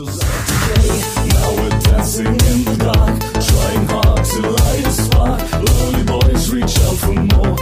Now we're dancing in the dark, trying hard to light a spark. Lonely boys reach out for more.